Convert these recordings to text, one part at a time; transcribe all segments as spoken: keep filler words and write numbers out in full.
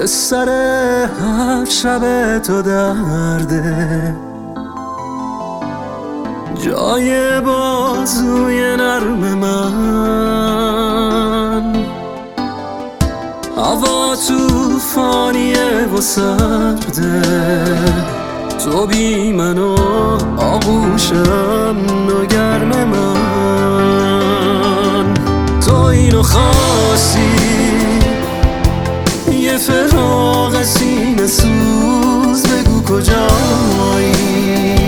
سر هر شب تو درده، جای بازوی نرم من. هوا توفانیه و سرده، تو بی من و آغوشم و گرم من. تو اینو خواستی، یه فراق سینه سوز، بگو کجایی.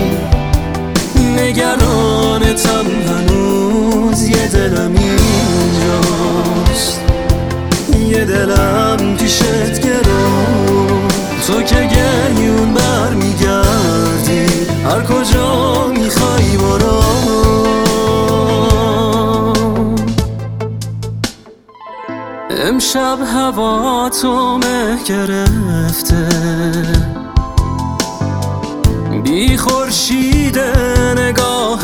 نگرانتم هنوز، یه دلم اینجاست، یه دلم پیشت گرم. تو که گریون بر میگردی، هر کجا میخوای برو. امشب هوا تو مه گرفته، بی خورشید نگاه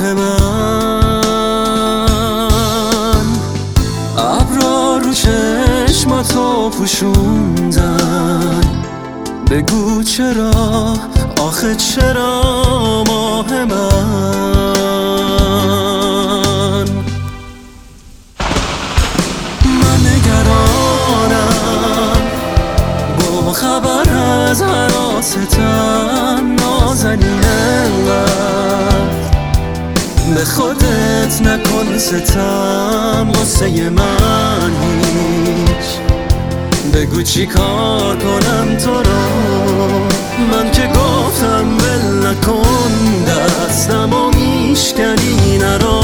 من. ابرا رو چشماتو پوشوندن، بگو چرا، آخه چرا ماه من. من نگرانم با خبر از حراستم، نازنین انقدر به خودت نکن ستم. غصه من هیچ، بگو چی کار کنم تو رو. من که گفتم ول نکن دستم و میشکنی نرو.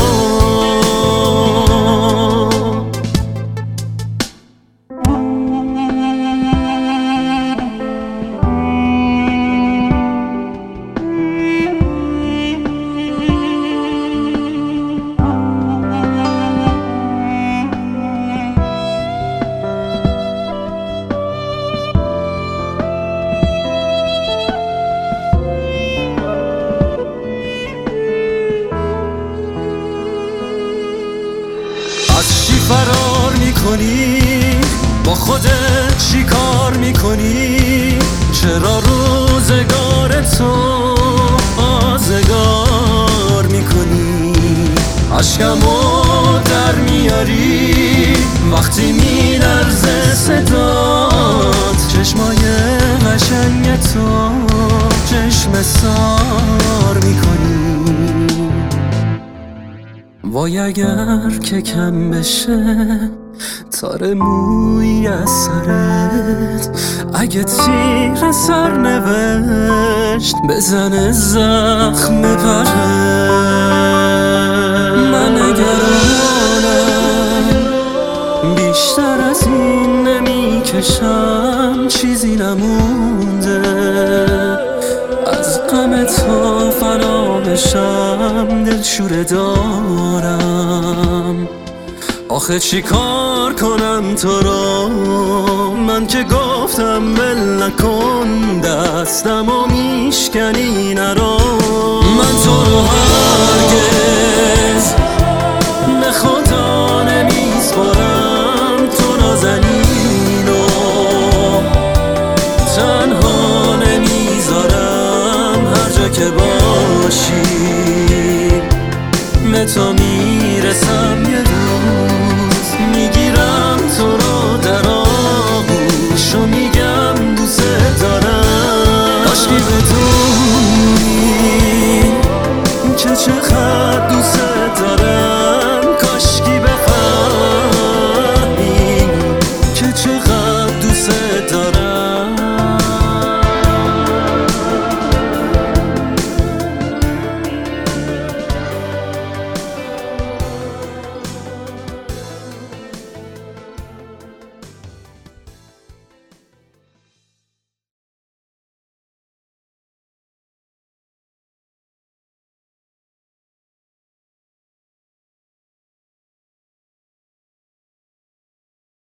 از چی فرار میکنی؟ با خودت چی کار میکنی؟ چرا روزگار تو آزگار میکنی؟ عشقمو در میاری وقتی میلرزه صدات. چشمای قشنگ تو چشم سار میکنی. وای اگر که کم بشه تار موی از سرت، اگه تیر سرنوشت بزنه زخم پرت. من نگرانم بیشتر از این نمیکشم، چیزی نمونده از غم تو فنا بشم. دلشوره دارم، آخه چی کار کنم تو رو. من که گفتم ول نکن دستم و میشکنی نرو. من تو رو هرگز به خدا